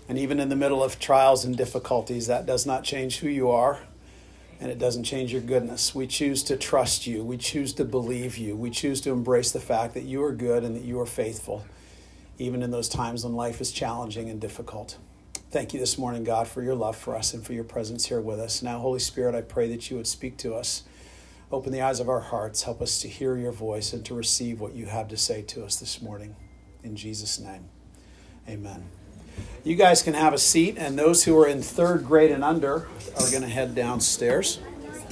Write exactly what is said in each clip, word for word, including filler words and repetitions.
And even in the middle of trials and difficulties, that does not change who you are, and it doesn't change your goodness. We choose to trust you. We choose to believe you. We choose to embrace the fact that you are good and that you are faithful, even in those times when life is challenging and difficult. Thank you this morning, God, for your love for us and for your presence here with us. Now, Holy Spirit, I pray that you would speak to us. Open the eyes of our hearts. Help us to hear your voice and to receive what you have to say to us this morning. In Jesus' name, amen. You guys can have a seat, and those who are in third grade and under are going to head downstairs.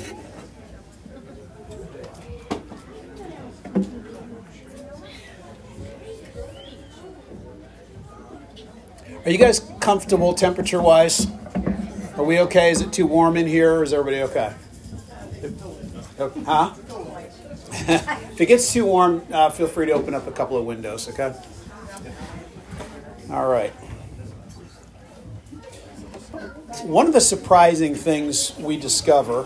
Are you guys comfortable temperature-wise? Are we okay? Is it too warm in here, or is everybody okay? Huh? If it gets too warm, uh, feel free to open up a couple of windows, okay? All right. One of the surprising things we discover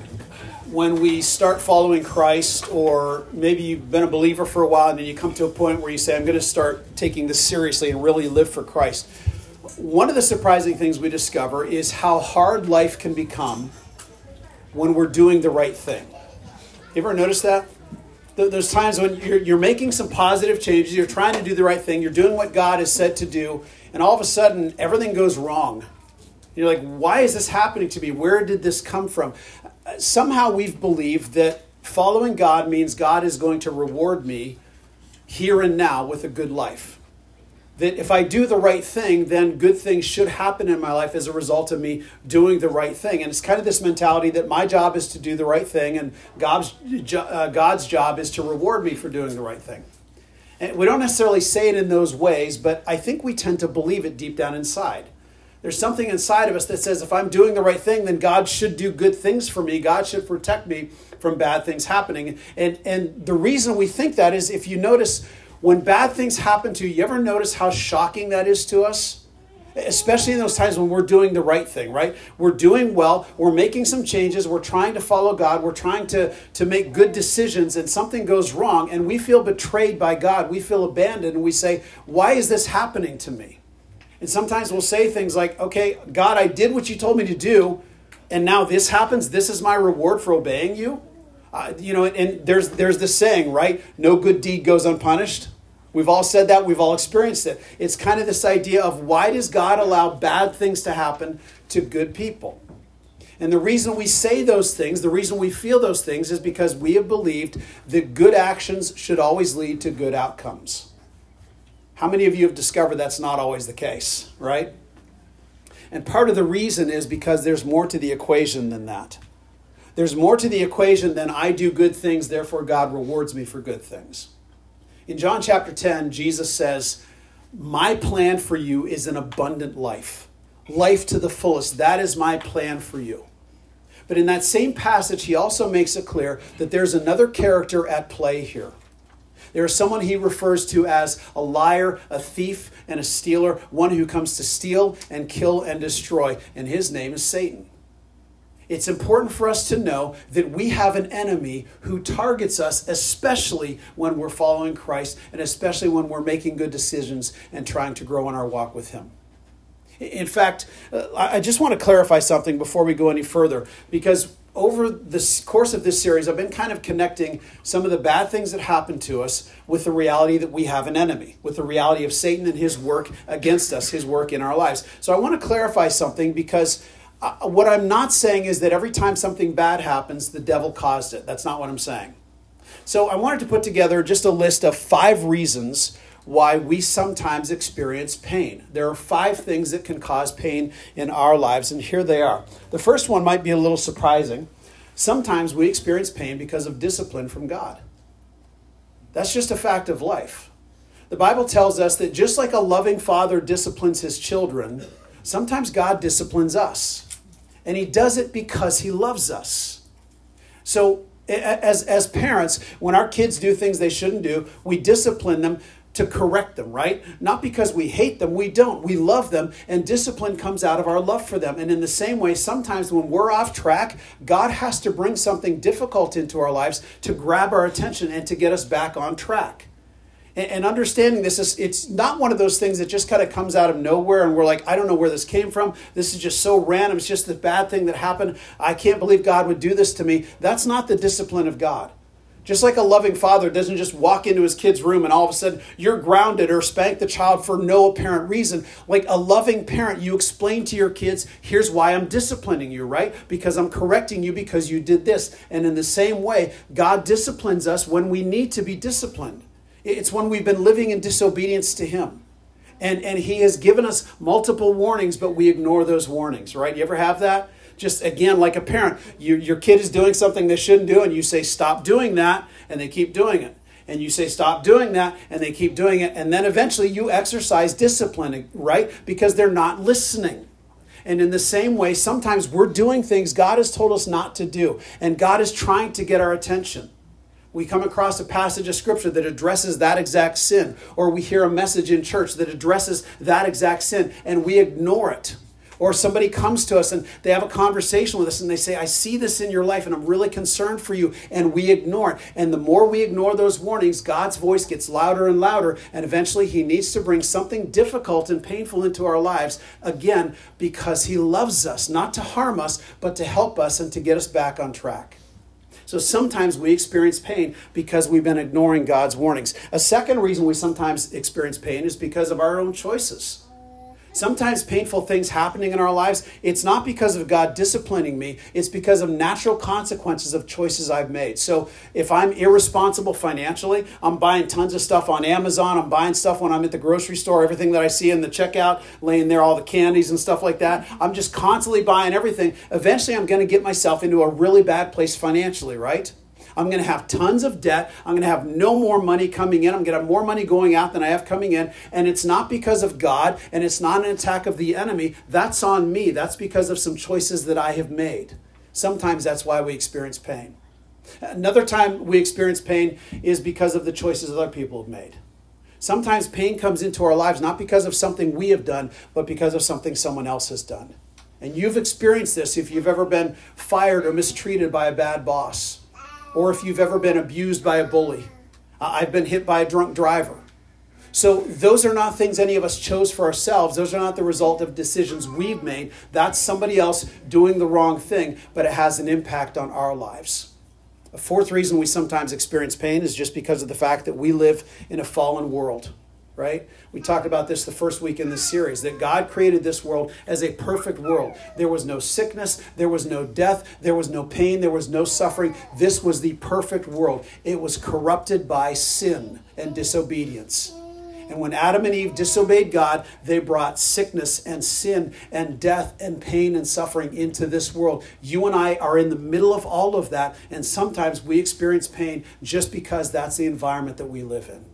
when we start following Christ, or maybe you've been a believer for a while and then you come to a point where you say, I'm going to start taking this seriously and really live for Christ. One of the surprising things we discover is how hard life can become when we're doing the right thing. You ever notice that? There's times when you're, you're making some positive changes, you're trying to do the right thing, you're doing what God has said to do, and all of a sudden, everything goes wrong. You're like, why is this happening to me? Where did this come from? Somehow we've believed that following God means God is going to reward me here and now with a good life. That if I do the right thing, then good things should happen in my life as a result of me doing the right thing. And it's kind of this mentality that my job is to do the right thing, and God's, uh, God's job is to reward me for doing the right thing. And we don't necessarily say it in those ways, but I think we tend to believe it deep down inside. There's something inside of us that says if I'm doing the right thing, then God should do good things for me. God should protect me from bad things happening. And, and the reason we think that is, if you notice, when bad things happen to you, you ever notice how shocking that is to us? Especially in those times when we're doing the right thing, right? We're doing well, we're making some changes, we're trying to follow God, we're trying to, to make good decisions, and something goes wrong, and we feel betrayed by God, we feel abandoned, and we say, why is this happening to me? And sometimes we'll say things like, okay, God, I did what you told me to do, and now this happens, this is my reward for obeying you? Uh, you know, and there's there's this saying, right? No good deed goes unpunished. We've all said that. We've all experienced it. It's kind of this idea of, why does God allow bad things to happen to good people? And the reason we say those things, the reason we feel those things, is because we have believed that good actions should always lead to good outcomes. How many of you have discovered that's not always the case, right? And part of the reason is because there's more to the equation than that. There's more to the equation than I do good things, therefore God rewards me for good things. In John chapter ten, Jesus says, my plan for you is an abundant life. Life to the fullest. That is my plan for you. But in that same passage, he also makes it clear that there's another character at play here. There is someone he refers to as a liar, a thief, and a stealer, one who comes to steal and kill and destroy, and his name is Satan. It's important for us to know that we have an enemy who targets us, especially when we're following Christ, and especially when we're making good decisions and trying to grow in our walk with him. In fact, I just want to clarify something before we go any further, because over the course of this series, I've been kind of connecting some of the bad things that happen to us with the reality that we have an enemy, with the reality of Satan and his work against us, his work in our lives. So I want to clarify something, because Uh, what I'm not saying is that every time something bad happens, the devil caused it. That's not what I'm saying. So I wanted to put together just a list of five reasons why we sometimes experience pain. There are five things that can cause pain in our lives, and here they are. The first one might be a little surprising. Sometimes we experience pain because of discipline from God. That's just a fact of life. The Bible tells us that just like a loving father disciplines his children, sometimes God disciplines us. And he does it because he loves us. So as, as parents, when our kids do things they shouldn't do, we discipline them to correct them, right? Not because we hate them. We don't. We love them. And discipline comes out of our love for them. And in the same way, sometimes when we're off track, God has to bring something difficult into our lives to grab our attention and to get us back on track. And understanding this is, it's not one of those things that just kind of comes out of nowhere and we're like, I don't know where this came from. This is just so random. It's just the bad thing that happened. I can't believe God would do this to me. That's not the discipline of God. Just like a loving father doesn't just walk into his kid's room and all of a sudden you're grounded or spank the child for no apparent reason. Like a loving parent, you explain to your kids, here's why I'm disciplining you, right? Because I'm correcting you because you did this. And in the same way, God disciplines us when we need to be disciplined. It's when we've been living in disobedience to him. And, and he has given us multiple warnings, but we ignore those warnings, right? You ever have that? Just again, like a parent, you, your kid is doing something they shouldn't do, and you say, stop doing that, and they keep doing it. And you say, stop doing that, and they keep doing it. And then eventually you exercise discipline, right? Because they're not listening. And in the same way, sometimes we're doing things God has told us not to do, and God is trying to get our attention. We come across a passage of scripture that addresses that exact sin, or we hear a message in church that addresses that exact sin, and we ignore it. Or somebody comes to us and they have a conversation with us and they say, I see this in your life and I'm really concerned for you, and we ignore it. And the more we ignore those warnings, God's voice gets louder and louder, and eventually he needs to bring something difficult and painful into our lives, again, because he loves us, not to harm us, but to help us and to get us back on track. So sometimes we experience pain because we've been ignoring God's warnings. A second reason we sometimes experience pain is because of our own choices. Sometimes painful things happening in our lives, it's not because of God disciplining me, it's because of natural consequences of choices I've made. So if I'm irresponsible financially, I'm buying tons of stuff on Amazon, I'm buying stuff when I'm at the grocery store, everything that I see in the checkout, laying there, all the candies and stuff like that. I'm just constantly buying everything. Eventually I'm going to get myself into a really bad place financially, right? I'm going to have tons of debt. I'm going to have no more money coming in. I'm going to have more money going out than I have coming in. And it's not because of God, and it's not an attack of the enemy. That's on me. That's because of some choices that I have made. Sometimes that's why we experience pain. Another time we experience pain is because of the choices other people have made. Sometimes pain comes into our lives not because of something we have done, but because of something someone else has done. And you've experienced this if you've ever been fired or mistreated by a bad boss. Or if you've ever been abused by a bully. I've been hit by a drunk driver. So those are not things any of us chose for ourselves. Those are not the result of decisions we've made. That's somebody else doing the wrong thing, but it has an impact on our lives. A fourth reason we sometimes experience pain is just because of the fact that we live in a fallen world. Right? We talked about this the first week in this series, that God created this world as a perfect world. There was no sickness, there was no death, there was no pain, there was no suffering. This was the perfect world. It was corrupted by sin and disobedience. And when Adam and Eve disobeyed God, they brought sickness and sin and death and pain and suffering into this world. You and I are in the middle of all of that, and sometimes we experience pain just because that's the environment that we live in.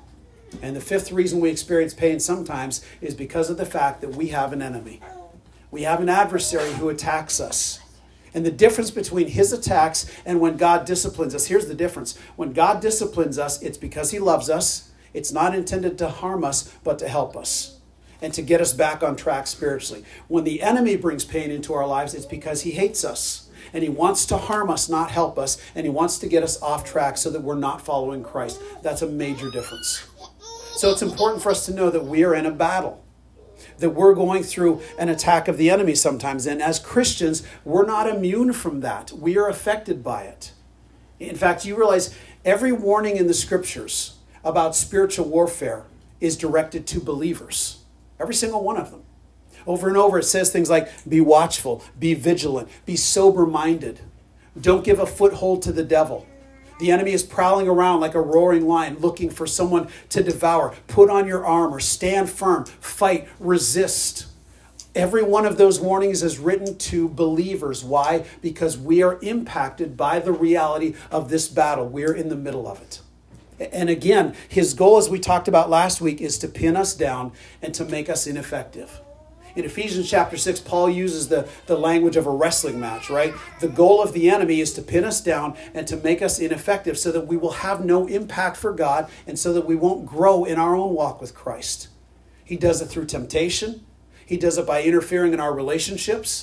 And the fifth reason we experience pain sometimes is because of the fact that we have an enemy. We have an adversary who attacks us. And the difference between his attacks and when God disciplines us, here's the difference. When God disciplines us, it's because he loves us. It's not intended to harm us, but to help us and to get us back on track spiritually. When the enemy brings pain into our lives, it's because he hates us. And he wants to harm us, not help us. And he wants to get us off track so that we're not following Christ. That's a major difference. So it's important for us to know that we are in a battle, that we're going through an attack of the enemy sometimes. And as Christians, we're not immune from that. We are affected by it. In fact, you realize every warning in the scriptures about spiritual warfare is directed to believers. Every single one of them. Over and over, it says things like, be watchful, be vigilant, be sober-minded. Don't give a foothold to the devil. The enemy is prowling around like a roaring lion looking for someone to devour. Put on your armor, stand firm, fight, resist. Every one of those warnings is written to believers. Why? Because we are impacted by the reality of this battle. We're in the middle of it. And again, his goal, as we talked about last week, is to pin us down and to make us ineffective. In Ephesians chapter six, Paul uses the, the language of a wrestling match, right? The goal of the enemy is to pin us down and to make us ineffective so that we will have no impact for God and so that we won't grow in our own walk with Christ. He does it through temptation. He does it by interfering in our relationships.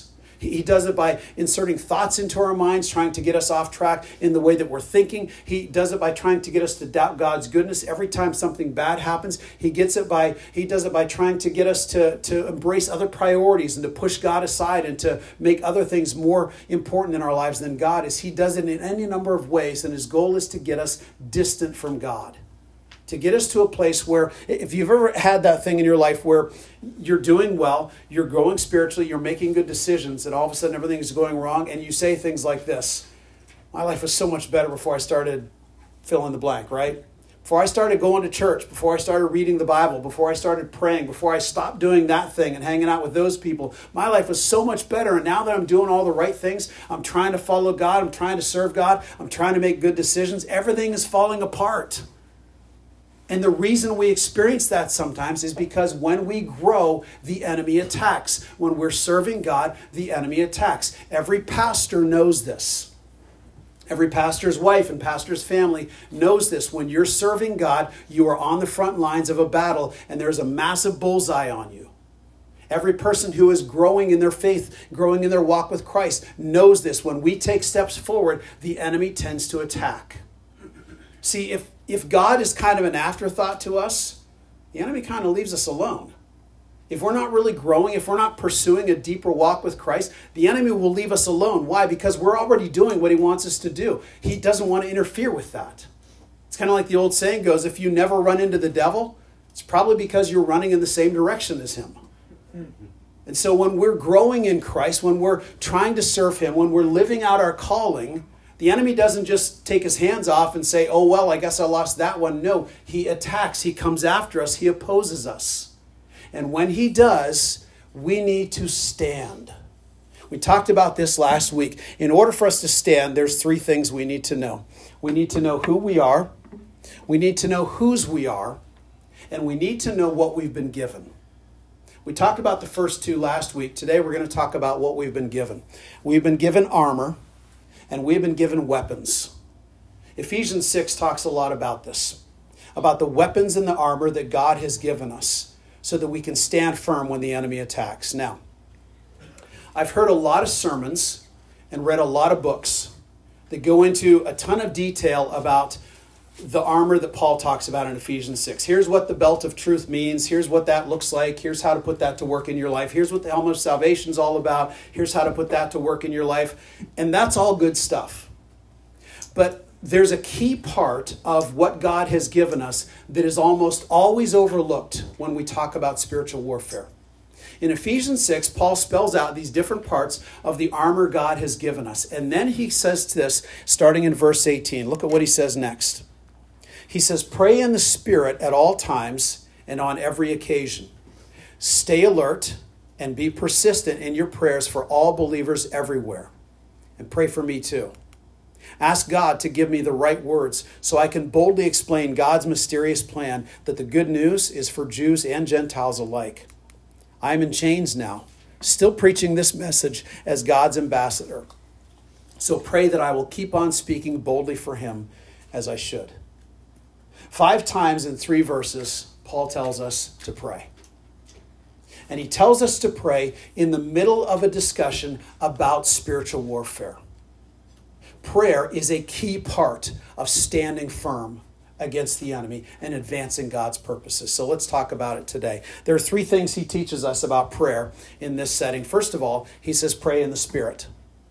He does it by inserting thoughts into our minds, trying to get us off track in the way that we're thinking. He does it by trying to get us to doubt God's goodness every time something bad happens. He gets it by he does it by trying to get us to, to embrace other priorities and to push God aside and to make other things more important in our lives than God is. He does it in any number of ways, and his goal is to get us distant from God. To get us to a place where, if you've ever had that thing in your life where you're doing well, you're growing spiritually, you're making good decisions, and all of a sudden everything is going wrong, and you say things like this: my life was so much better before I started fill in the blank, right? Before I started going to church, before I started reading the Bible, before I started praying, before I stopped doing that thing and hanging out with those people, my life was so much better. And now that I'm doing all the right things, I'm trying to follow God, I'm trying to serve God, I'm trying to make good decisions, everything is falling apart. And the reason we experience that sometimes is because when we grow, the enemy attacks. When we're serving God, the enemy attacks. Every pastor knows this. Every pastor's wife and pastor's family knows this. When you're serving God, you are on the front lines of a battle, and there's a massive bullseye on you. Every person who is growing in their faith, growing in their walk with Christ, knows this. When we take steps forward, the enemy tends to attack. See, if If God is kind of an afterthought to us, the enemy kind of leaves us alone. If we're not really growing, if we're not pursuing a deeper walk with Christ, the enemy will leave us alone. Why? Because we're already doing what he wants us to do. He doesn't want to interfere with that. It's kind of like the old saying goes, if you never run into the devil, it's probably because you're running in the same direction as him. And so when we're growing in Christ, when we're trying to serve him, when we're living out our calling, the enemy doesn't just take his hands off and say, oh, well, I guess I lost that one. No, he attacks. He comes after us. He opposes us. And when he does, we need to stand. We talked about this last week. In order for us to stand, there's three things we need to know. We need to know who we are. We need to know whose we are. And we need to know what we've been given. We talked about the first two last week. Today we're going to talk about what we've been given. We've been given armor. And we've been given weapons. Ephesians six talks a lot about this, about the weapons and the armor that God has given us so that we can stand firm when the enemy attacks. Now, I've heard a lot of sermons and read a lot of books that go into a ton of detail about the armor that Paul talks about in Ephesians six. Here's what the belt of truth means. Here's what that looks like. Here's how to put that to work in your life. Here's what the helmet of salvation is all about. Here's how to put that to work in your life. And that's all good stuff. But there's a key part of what God has given us that is almost always overlooked when we talk about spiritual warfare. In Ephesians six, Paul spells out these different parts of the armor God has given us. And then he says this, starting in verse eighteen. Look at what he says next. He says, pray in the Spirit at all times and on every occasion. Stay alert and be persistent in your prayers for all believers everywhere. And pray for me too. Ask God to give me the right words so I can boldly explain God's mysterious plan that the good news is for Jews and Gentiles alike. I'm in chains now, still preaching this message as God's ambassador. So pray that I will keep on speaking boldly for him as I should. Five times in three verses, Paul tells us to pray. And he tells us to pray in the middle of a discussion about spiritual warfare. Prayer is a key part of standing firm against the enemy and advancing God's purposes. So let's talk about it today. There are three things he teaches us about prayer in this setting. First of all, he says pray in the Spirit.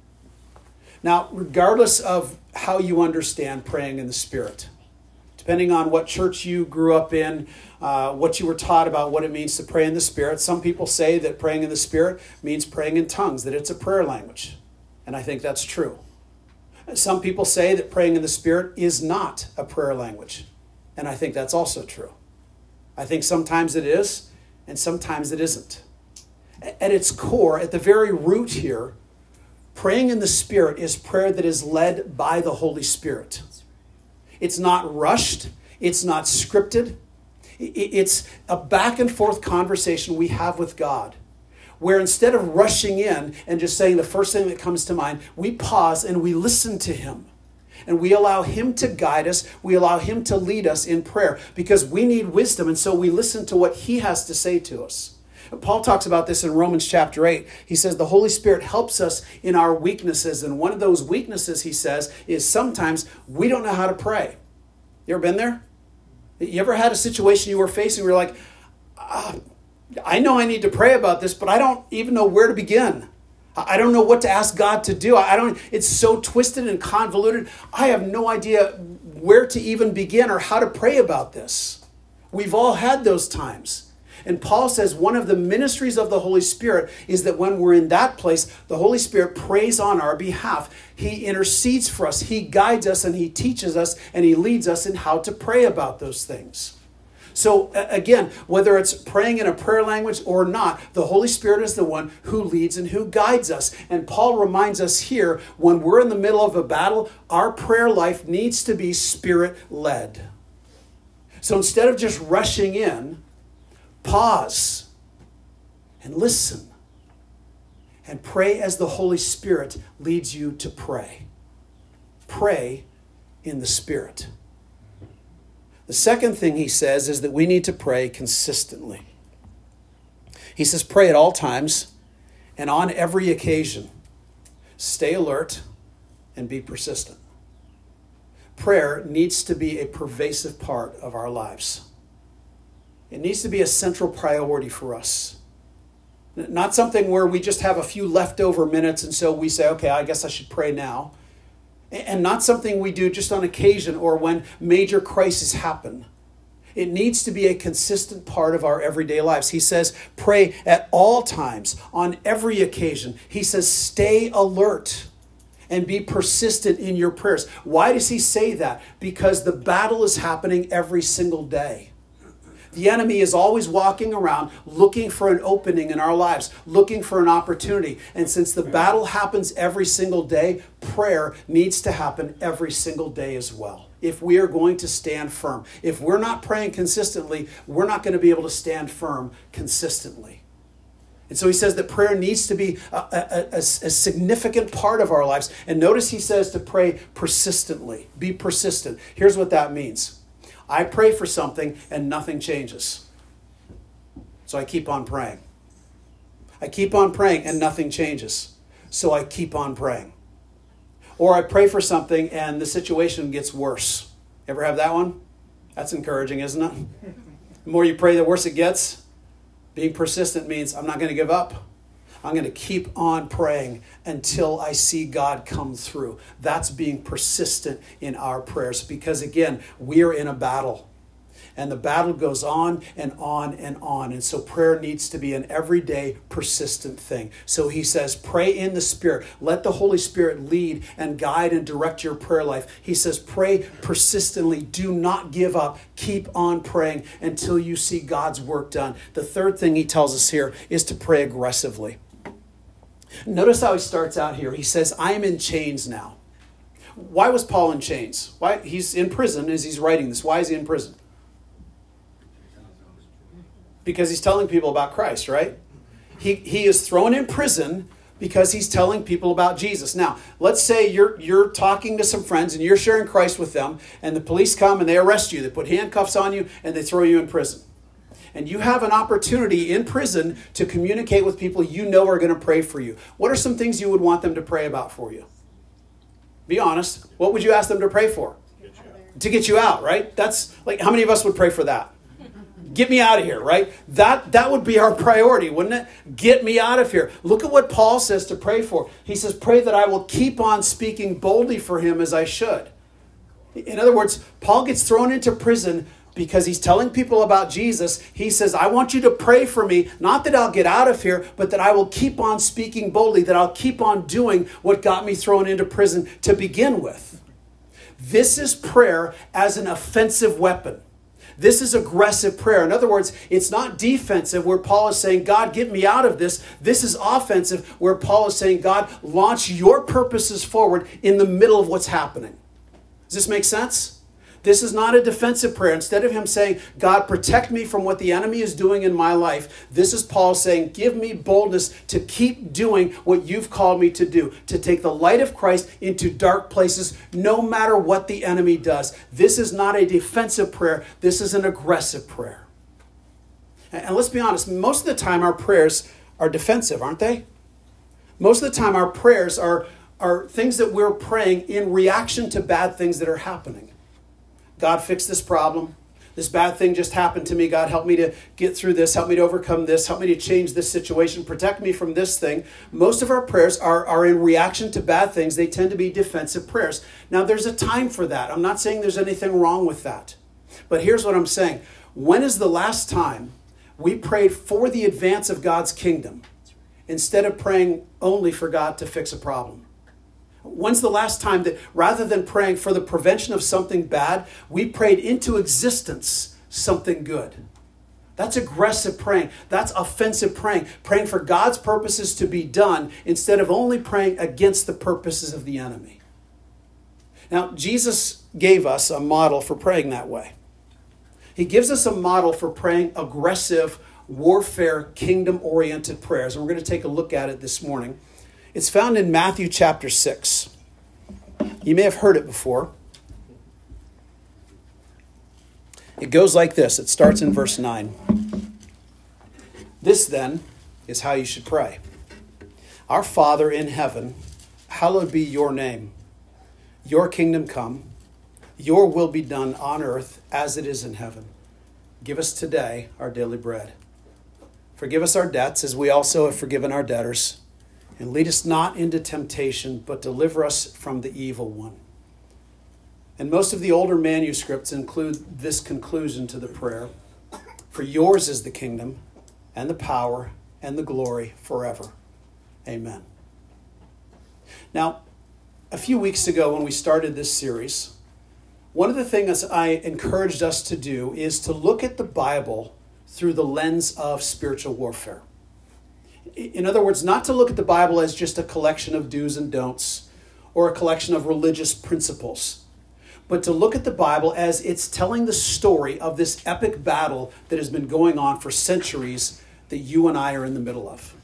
Now, regardless of how you understand praying in the Spirit, depending on what church you grew up in, uh, what you were taught about what it means to pray in the Spirit. Some people say that praying in the Spirit means praying in tongues, that it's a prayer language. And I think that's true. Some people say that praying in the Spirit is not a prayer language. And I think that's also true. I think sometimes it is, and sometimes it isn't. At its core, at the very root here, praying in the Spirit is prayer that is led by the Holy Spirit. It's not rushed. It's not scripted. It's a back and forth conversation we have with God, where instead of rushing in and just saying the first thing that comes to mind, we pause and we listen to him. And we allow him to guide us. We allow him to lead us in prayer because we need wisdom. And so we listen to what he has to say to us. Paul talks about this in Romans chapter eight. He says the Holy Spirit helps us in our weaknesses. And one of those weaknesses, he says, is sometimes we don't know how to pray. You ever been there? You ever had a situation you were facing where you're like, ah, I know I need to pray about this, but I don't even know where to begin. I don't know what to ask God to do. I don't, it's so twisted and convoluted. I have no idea where to even begin or how to pray about this. We've all had those times. And Paul says one of the ministries of the Holy Spirit is that when we're in that place, the Holy Spirit prays on our behalf. He intercedes for us. He guides us and he teaches us and he leads us in how to pray about those things. So again, whether it's praying in a prayer language or not, the Holy Spirit is the one who leads and who guides us. And Paul reminds us here, when we're in the middle of a battle, our prayer life needs to be Spirit-led. So instead of just rushing in, pause and listen and pray as the Holy Spirit leads you to pray. Pray in the Spirit. The second thing he says is that we need to pray consistently. He says, pray at all times and on every occasion. Stay alert and be persistent. Prayer needs to be a pervasive part of our lives. It needs to be a central priority for us. Not something where we just have a few leftover minutes and so we say, okay, I guess I should pray now. And not something we do just on occasion or when major crises happen. It needs to be a consistent part of our everyday lives. He says, pray at all times, on every occasion. He says, stay alert and be persistent in your prayers. Why does he say that? Because the battle is happening every single day. The enemy is always walking around looking for an opening in our lives, looking for an opportunity. And since the battle happens every single day, prayer needs to happen every single day as well. If we are going to stand firm. If we're not praying consistently, we're not going to be able to stand firm consistently. And so he says that prayer needs to be a, a, a, a significant part of our lives. And notice he says to pray persistently. Be persistent. Here's what that means. I pray for something and nothing changes. So I keep on praying. I keep on praying and nothing changes. So I keep on praying. Or I pray for something and the situation gets worse. Ever have that one? That's encouraging, isn't it? The more you pray, the worse it gets. Being persistent means I'm not going to give up. I'm going to keep on praying until I see God come through. That's being persistent in our prayers. Because again, we are in a battle. And the battle goes on and on and on. And so prayer needs to be an everyday, persistent thing. So he says, pray in the Spirit. Let the Holy Spirit lead and guide and direct your prayer life. He says, pray persistently. Do not give up. Keep on praying until you see God's work done. The third thing he tells us here is to pray aggressively. Notice how he starts out here. He says, I am in chains now. Why was Paul in chains? Why? He's in prison as he's writing this. Why is he in prison? Because he's telling people about Christ, right? He he is thrown in prison because he's telling people about Jesus. Now, let's say you're you're talking to some friends and you're sharing Christ with them, and the police come and they arrest you. They put handcuffs on you and they throw you in prison. And you have an opportunity in prison to communicate with people you know are going to pray for you. What are some things you would want them to pray about for you? Be honest. What would you ask them to pray for? To get you out, right? That's like, how many of us would pray for that? Get me out of here, right? That that would be our priority, wouldn't it? Get me out of here. Look at what Paul says to pray for. He says, pray that I will keep on speaking boldly for him as I should. In other words, Paul gets thrown into prison because he's telling people about Jesus. He says, I want you to pray for me, not that I'll get out of here, but that I will keep on speaking boldly, that I'll keep on doing what got me thrown into prison to begin with. This is prayer as an offensive weapon. This is aggressive prayer. In other words, it's not defensive where Paul is saying, God, get me out of this. This is offensive where Paul is saying, God, launch your purposes forward in the middle of what's happening. Does this make sense? This is not a defensive prayer. Instead of him saying, God, protect me from what the enemy is doing in my life, this is Paul saying, give me boldness to keep doing what you've called me to do, to take the light of Christ into dark places, no matter what the enemy does. This is not a defensive prayer. This is an aggressive prayer. And let's be honest, most of the time our prayers are defensive, aren't they? Most of the time our prayers are, are things that we're praying in reaction to bad things that are happening. God, fix this problem. This bad thing just happened to me. God, help me to get through this. Help me to overcome this. Help me to change this situation. Protect me from this thing. Most of our prayers are, are in reaction to bad things. They tend to be defensive prayers. Now, there's a time for that. I'm not saying there's anything wrong with that. But here's what I'm saying. When is the last time we prayed for the advance of God's kingdom instead of praying only for God to fix a problem? When's the last time that rather than praying for the prevention of something bad, we prayed into existence something good? That's aggressive praying. That's offensive praying. Praying for God's purposes to be done instead of only praying against the purposes of the enemy. Now, Jesus gave us a model for praying that way. He gives us a model for praying aggressive, warfare, kingdom-oriented prayers. And we're going to take a look at it this morning. It's found in Matthew chapter six. You may have heard it before. It goes like this. It starts in verse nine. This then is how you should pray. Our Father in heaven, hallowed be your name. Your kingdom come. Your will be done on earth as it is in heaven. Give us today our daily bread. Forgive us our debts as we also have forgiven our debtors. And lead us not into temptation, but deliver us from the evil one. And most of the older manuscripts include this conclusion to the prayer. For yours is the kingdom and the power and the glory forever. Amen. Now, a few weeks ago when we started this series, one of the things I encouraged us to do is to look at the Bible through the lens of spiritual warfare. In other words, not to look at the Bible as just a collection of do's and don'ts or a collection of religious principles, but to look at the Bible as it's telling the story of this epic battle that has been going on for centuries that you and I are in the middle of.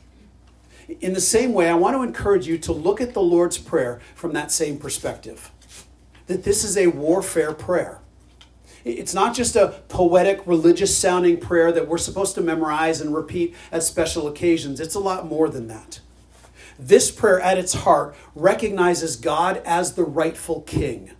In the same way, I want to encourage you to look at the Lord's Prayer from that same perspective, that this is a warfare prayer. It's not just a poetic, religious-sounding prayer that we're supposed to memorize and repeat at special occasions. It's a lot more than that. This prayer, at its heart, recognizes God as the rightful king.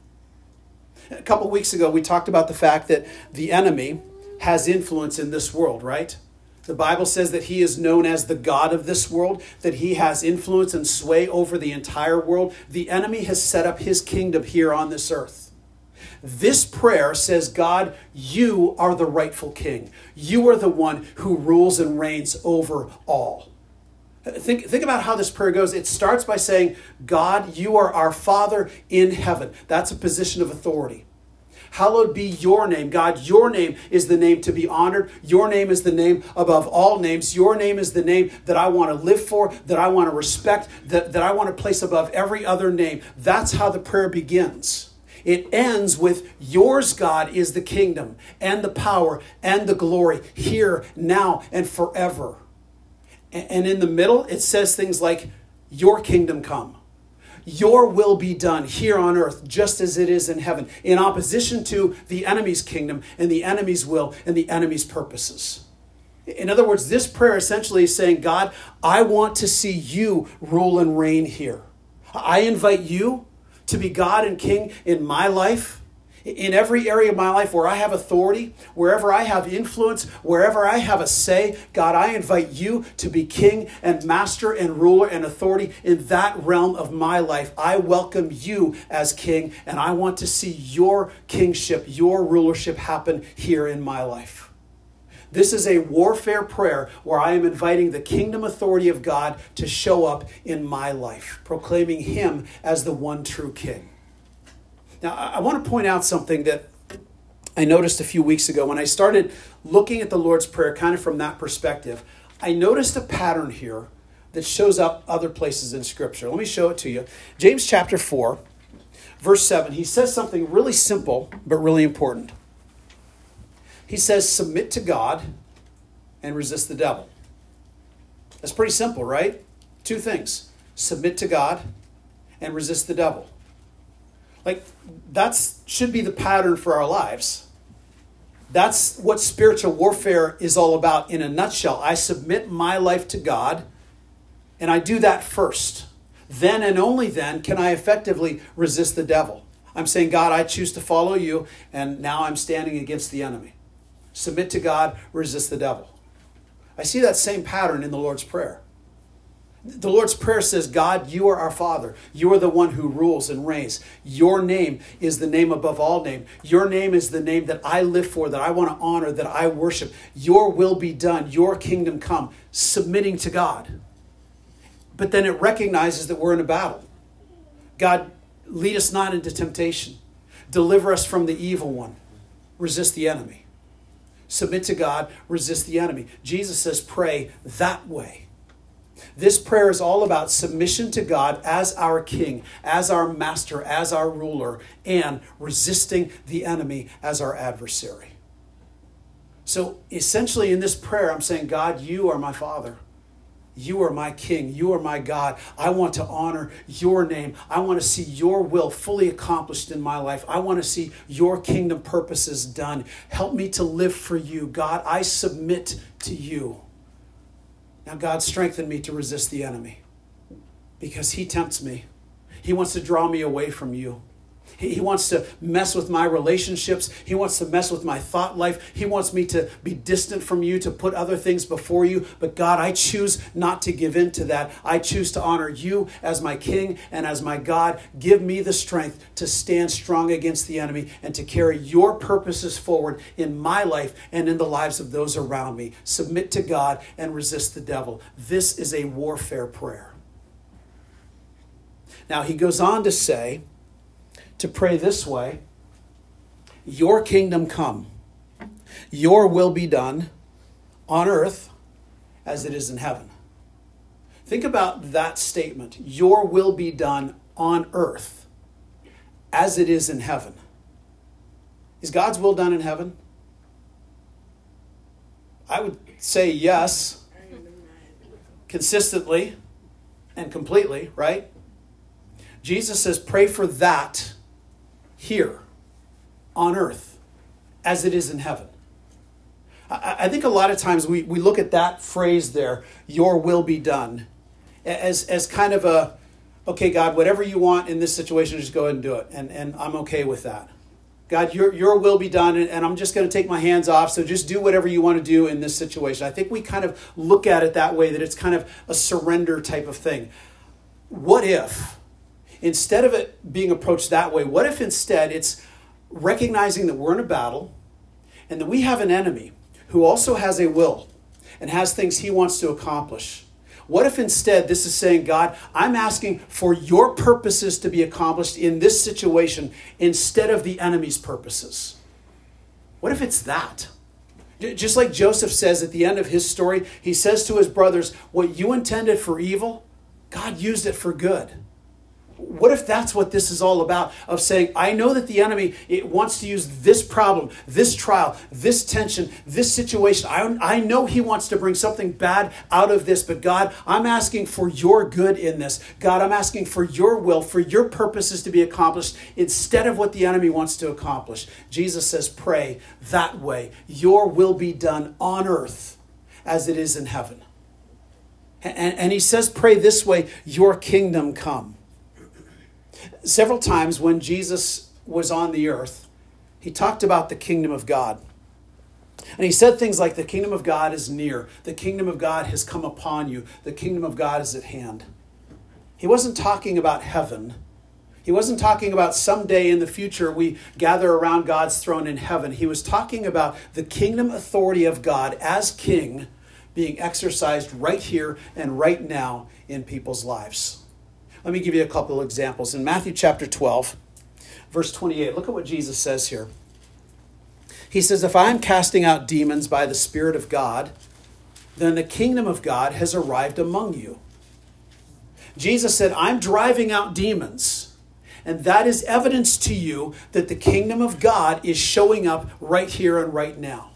A couple weeks ago, we talked about the fact that the enemy has influence in this world, right? The Bible says that he is known as the God of this world, that he has influence and sway over the entire world. The enemy has set up his kingdom here on this earth. This prayer says, God, you are the rightful king. You are the one who rules and reigns over all. Think, think about how this prayer goes. It starts by saying, God, you are our Father in heaven. That's a position of authority. Hallowed be your name. God, your name is the name to be honored. Your name is the name above all names. Your name is the name that I want to live for, that I want to respect, that, that I want to place above every other name. That's how the prayer begins. It ends with, yours, God, is the kingdom and the power and the glory here, now, and forever. And in the middle, it says things like, your kingdom come. Your will be done here on earth, just as it is in heaven, in opposition to the enemy's kingdom and the enemy's will and the enemy's purposes. In other words, this prayer essentially is saying, God, I want to see you rule and reign here. I invite you to be God and King in my life, in every area of my life where I have authority, wherever I have influence, wherever I have a say. God, I invite you to be King and Master and Ruler and authority in that realm of my life. I welcome you as King, and I want to see your kingship, your rulership happen here in my life. This is a warfare prayer where I am inviting the kingdom authority of God to show up in my life, proclaiming him as the one true king. Now, I want to point out something that I noticed a few weeks ago when I started looking at the Lord's Prayer kind of from that perspective. I noticed a pattern here that shows up other places in Scripture. Let me show it to you. James chapter four, verse seven, he says something really simple but really important. He says, submit to God and resist the devil. That's pretty simple, right? Two things. Submit to God and resist the devil. Like, that should be the pattern for our lives. That's what spiritual warfare is all about in a nutshell. I submit my life to God, and I do that first. Then and only then can I effectively resist the devil. I'm saying, God, I choose to follow you, and now I'm standing against the enemy. Submit to God, resist the devil. I see that same pattern in the Lord's Prayer. The Lord's Prayer says, God, you are our Father. You are the one who rules and reigns. Your name is the name above all name. Your name is the name that I live for, that I want to honor, that I worship. Your will be done. Your kingdom come. Submitting to God. But then it recognizes that we're in a battle. God, lead us not into temptation. Deliver us from the evil one. Resist the enemy. Submit to God. Resist the enemy. Jesus says pray that way. This prayer is all about submission to God as our King, as our Master, as our ruler, and resisting the enemy as our adversary. So essentially in this prayer, I'm saying, God, you are my Father. You are my King. You are my God. I want to honor your name. I want to see your will fully accomplished in my life. I want to see your kingdom purposes done. Help me to live for you. God, I submit to you. Now, God, strengthen me to resist the enemy because he tempts me. He wants to draw me away from you. He wants to mess with my relationships. He wants to mess with my thought life. He wants me to be distant from you, to put other things before you. But God, I choose not to give in to that. I choose to honor you as my King and as my God. Give me the strength to stand strong against the enemy and to carry your purposes forward in my life and in the lives of those around me. Submit to God and resist the devil. This is a warfare prayer. Now, he goes on to say, to pray this way: your kingdom come, your will be done on earth as it is in heaven. Think about that statement. Your will be done on earth as it is in heaven. Is God's will done in heaven? I would say yes, consistently and completely, right? Jesus says, pray for that here on earth as it is in heaven. I, I think a lot of times we, we look at that phrase there, your will be done, as, as kind of a, okay, God, whatever you want in this situation, just go ahead and do it. And, and I'm okay with that. God, your, your will be done, and, and I'm just going to take my hands off, so just do whatever you want to do in this situation. I think we kind of look at it that way, that it's kind of a surrender type of thing. What if, instead of it being approached that way, what if instead it's recognizing that we're in a battle and that we have an enemy who also has a will and has things he wants to accomplish? What if instead this is saying, God, I'm asking for your purposes to be accomplished in this situation instead of the enemy's purposes? What if it's that? Just like Joseph says at the end of his story, he says to his brothers, what you intended for evil, God used it for good. What if that's what this is all about? Of saying, I know that the enemy it wants to use this problem, this trial, this tension, this situation. I, I know he wants to bring something bad out of this, but God, I'm asking for your good in this. God, I'm asking for your will, for your purposes to be accomplished instead of what the enemy wants to accomplish. Jesus says, pray that way. Your will be done on earth as it is in heaven. And, and he says, pray this way, your kingdom come. Several times when Jesus was on the earth, he talked about the kingdom of God. And he said things like, the kingdom of God is near. The kingdom of God has come upon you. The kingdom of God is at hand. He wasn't talking about heaven. He wasn't talking about someday in the future we gather around God's throne in heaven. He was talking about the kingdom authority of God as king being exercised right here and right now in people's lives. Let me give you a couple of examples. In Matthew chapter twelve, verse twenty-eight, look at what Jesus says here. He says, if I am casting out demons by the Spirit of God, then the kingdom of God has arrived among you. Jesus said, I'm driving out demons, and that is evidence to you that the kingdom of God is showing up right here and right now.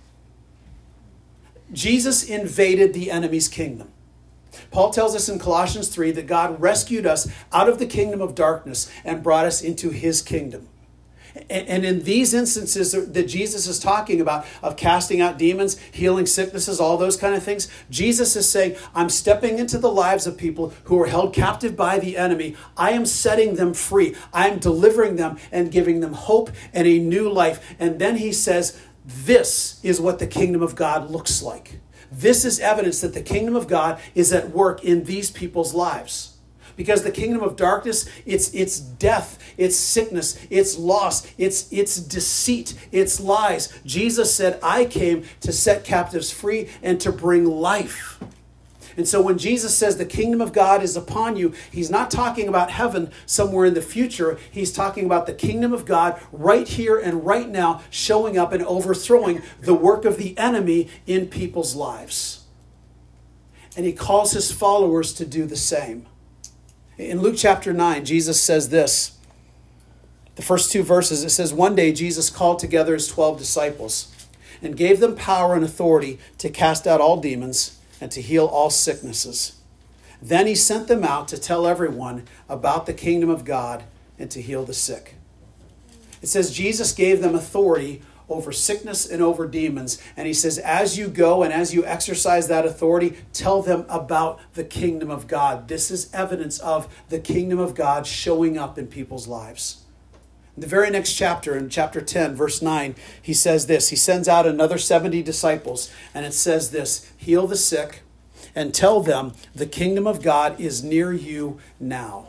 Jesus invaded the enemy's kingdom. Paul tells us in Colossians three that God rescued us out of the kingdom of darkness and brought us into his kingdom. And in these instances that Jesus is talking about, of casting out demons, healing sicknesses, all those kind of things, Jesus is saying, I'm stepping into the lives of people who are held captive by the enemy. I am setting them free. I am delivering them and giving them hope and a new life. And then he says, this is what the kingdom of God looks like. This is evidence that the kingdom of God is at work in these people's lives. Because the kingdom of darkness, it's it's death, it's sickness, it's loss, it's it's deceit, it's lies. Jesus said, I came to set captives free and to bring life. And so when Jesus says the kingdom of God is upon you, he's not talking about heaven somewhere in the future. He's talking about the kingdom of God right here and right now, showing up and overthrowing the work of the enemy in people's lives. And he calls his followers to do the same. In Luke chapter nine, Jesus says this. The first two verses, it says, one day Jesus called together his twelve disciples and gave them power and authority to cast out all demons and to heal all sicknesses. Then he sent them out to tell everyone about the kingdom of God and to heal the sick. It says Jesus gave them authority over sickness and over demons. And he says, as you go and as you exercise that authority, tell them about the kingdom of God. This is evidence of the kingdom of God showing up in people's lives. In the very next chapter, in chapter ten, verse nine, he says this. He sends out another seventy disciples, and it says this, heal the sick and tell them the kingdom of God is near you now.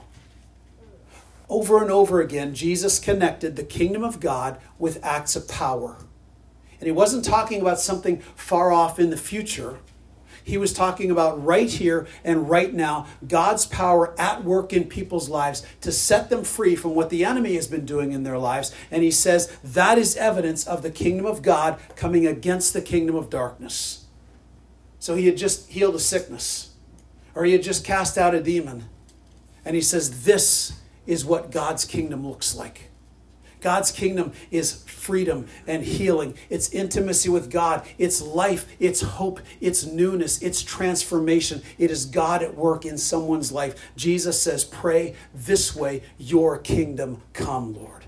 Over and over again, Jesus connected the kingdom of God with acts of power. And he wasn't talking about something far off in the future. He was talking about right here and right now, God's power at work in people's lives to set them free from what the enemy has been doing in their lives. And he says that is evidence of the kingdom of God coming against the kingdom of darkness. So he had just healed a sickness, or he had just cast out a demon. And he says this is what God's kingdom looks like. God's kingdom is freedom and healing. It's intimacy with God. It's life. It's hope. It's newness. It's transformation. It is God at work in someone's life. Jesus says, pray this way, your kingdom come, Lord.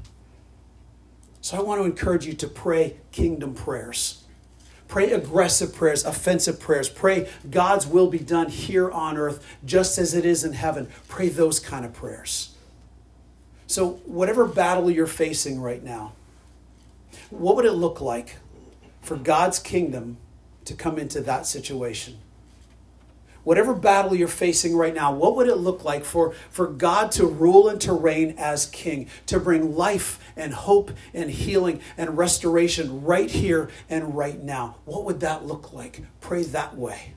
So I want to encourage you to pray kingdom prayers. Pray aggressive prayers, offensive prayers. Pray God's will be done here on earth just as it is in heaven. Pray those kind of prayers. So whatever battle you're facing right now, what would it look like for God's kingdom to come into that situation? Whatever battle you're facing right now, what would it look like for, for God to rule and to reign as king, to bring life and hope and healing and restoration right here and right now? What would that look like? Pray that way.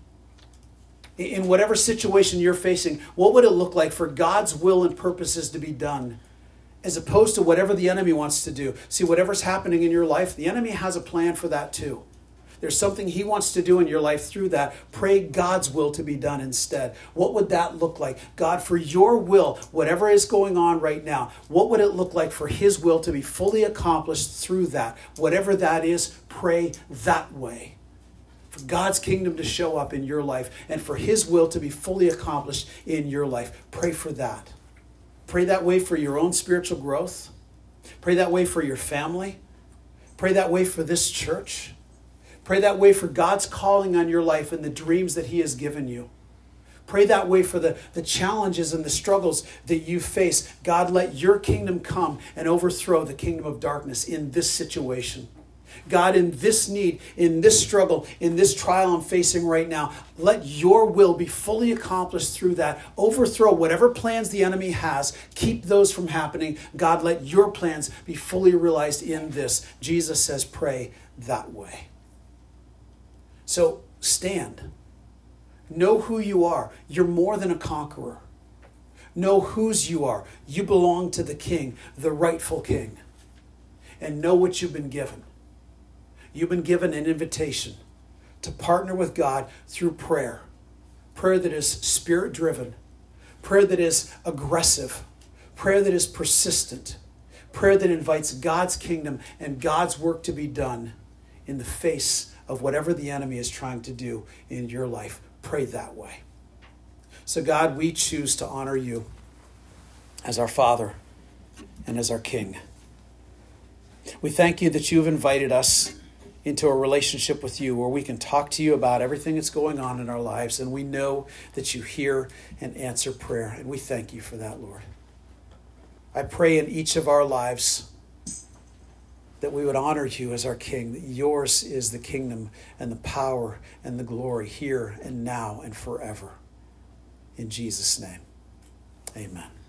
In whatever situation you're facing, what would it look like for God's will and purposes to be done, as opposed to whatever the enemy wants to do? See, whatever's happening in your life, the enemy has a plan for that too. There's something he wants to do in your life through that. Pray God's will to be done instead. What would that look like? God, for your will, whatever is going on right now, what would it look like for his will to be fully accomplished through that? Whatever that is, pray that way. For God's kingdom to show up in your life and for his will to be fully accomplished in your life. Pray for that. Pray that way for your own spiritual growth. Pray that way for your family. Pray that way for this church. Pray that way for God's calling on your life and the dreams that he has given you. Pray that way for the, the challenges and the struggles that you face. God, let your kingdom come and overthrow the kingdom of darkness in this situation. God, in this need, in this struggle, in this trial I'm facing right now, let your will be fully accomplished through that. Overthrow whatever plans the enemy has. Keep those from happening. God, let your plans be fully realized in this. Jesus says, pray that way. So stand. Know who you are. You're more than a conqueror. Know whose you are. You belong to the King, the rightful King. And know what you've been given. You've been given an invitation to partner with God through prayer. Prayer that is spirit-driven. Prayer that is aggressive. Prayer that is persistent. Prayer that invites God's kingdom and God's work to be done in the face of whatever the enemy is trying to do in your life. Pray that way. So God, we choose to honor you as our Father and as our King. We thank you that you've invited us into a relationship with you where we can talk to you about everything that's going on in our lives, and we know that you hear and answer prayer, and we thank you for that, Lord. I pray in each of our lives that we would honor you as our King, that yours is the kingdom and the power and the glory here and now and forever. In Jesus' name, amen.